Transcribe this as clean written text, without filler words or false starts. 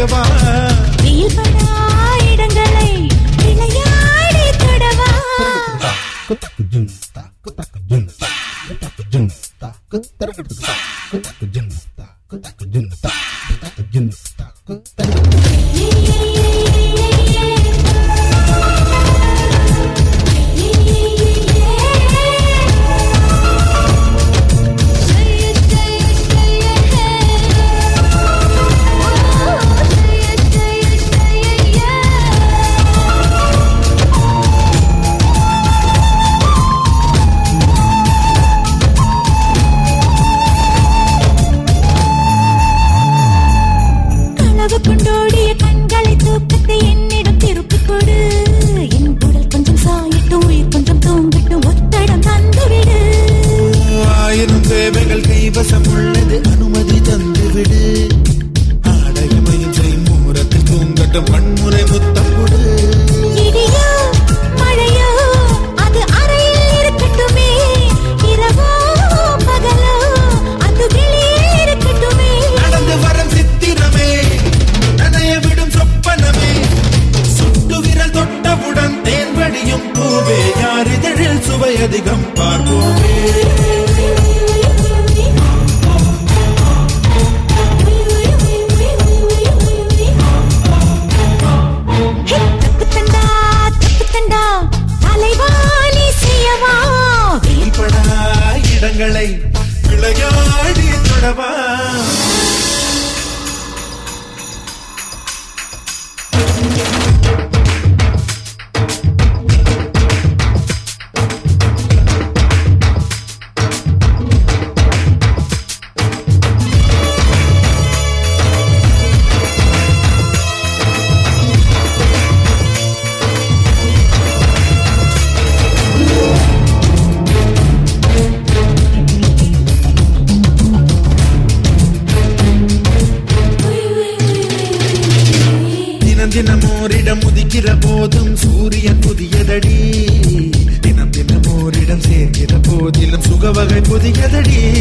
செய்யவா வெயில் படா இடங்களை விளையாடி தொடவா கொண்டோடிய கண்களை தூக்கத்தை என்னிடம் திருப்பிக் கொடு என் உடல் கொஞ்சம் சாயட்டும் உயிர் கொஞ்சம் தூங்கட்டும் ஒத்தடம் தந்துவிடு ஆயிரம் தேவைகள் கைவசம் உள்ளது அனுமதி தந்துவிடு ஆடையமையும் செய்யும் மூரத்தில் தூங்கட்டும் வன்முறை முத்தம் கொடு இடியோ மழையோ அது அறையில் இருக்கட்டுமே இரவோ பகலோ அது வெளியே இருக்கட்டுமே நடந்து வரும் சித்திரமே விடும் சொப்பனமே சுட்டு விரல் தொட்டவுடன் தேன்வடியும் பூவே யார் இதழில் சுவை அதிகம் பார்ப்போமே தக்குத்தண்டா தலைவாணி செய்யவா வெளிப்படா இடங்களை விளையாடி தொடவா தினமோரிடம் உதிக்கிற போதும் சூரியன் புதியதடி தினம் தினமோரிடம் சேர்க்கிற போதிலும் சுகவகை புதியதடி